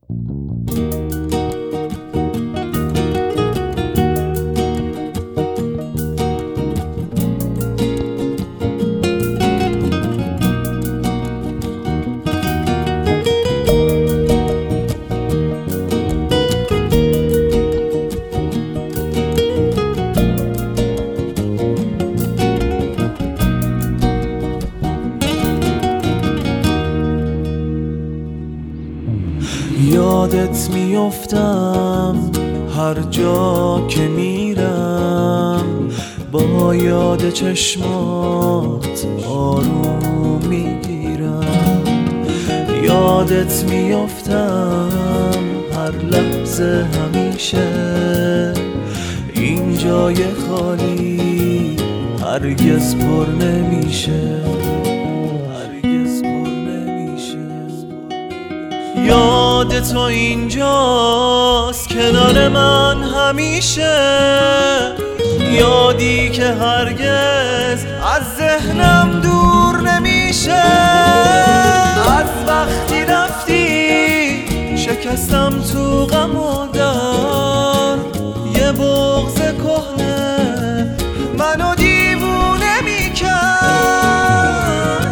یادت میافتم هر جا که میرم، با یاد چشمات آروم میگیرم. یادت میافتم هر لحظه همیشه، این جای خالی هرگز پر نمیشه، هرگز پر نمیشه. یاد تو اینجاست کنار من همیشه، یادی که هرگز از ذهنم دور نمیشه. از وقتی رفتی شکستم تو غم و درد، یه بغض کهنه منو دیوونه میکرد.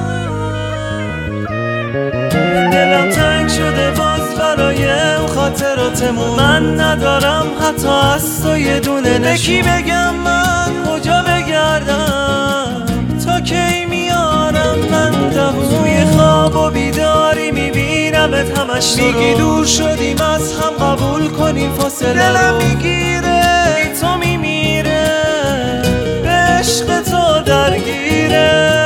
دلم تنگ شده باز برای اون خاطراتمون، من ندارم حتی از تو یه دونه نشون. به کی بگم من کجا بگردم، تا کی میارم من توی خواب و بیداری میبینمت همش تو رو. میگی دور شدیم از هم قبول کنیم فاصله رو، دلم میگیره بی تو میمیره، به عشق تو درگیره.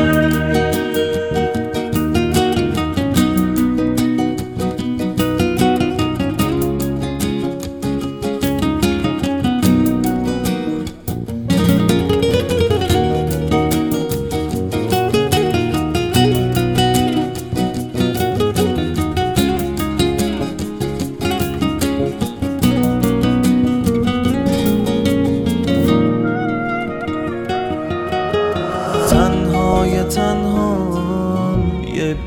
تنهام یه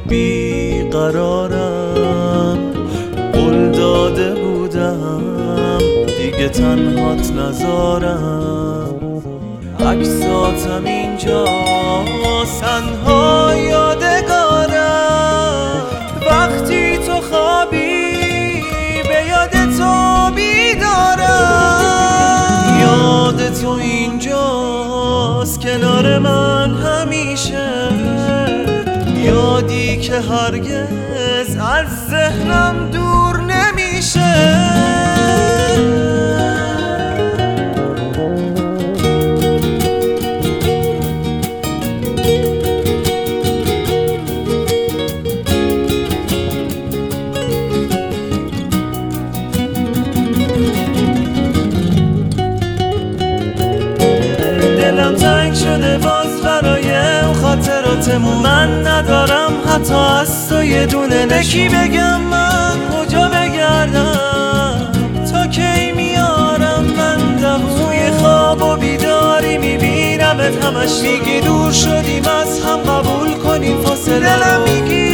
بیقرارم، قول داده بودم دیگه تنهات نذارم. عکساتم اینجا تنها یادگارم، وقتی تو خوابی به یاد تو بیدارم. یاد تو اینجاست کنار من همیشه، یادی که هرگز از ذهنم دور نمیشه. دلم تنگ شده باز برای اون خاطراتمون، من ندارم حتی از تو یه دونه نشون. به کی بگم من کجا بگردم، تا کی میارم من توی خواب و بیداری میبینمت همش. میگی دور شدیم از هم قبول کنیم فاصله رو، دلم میگی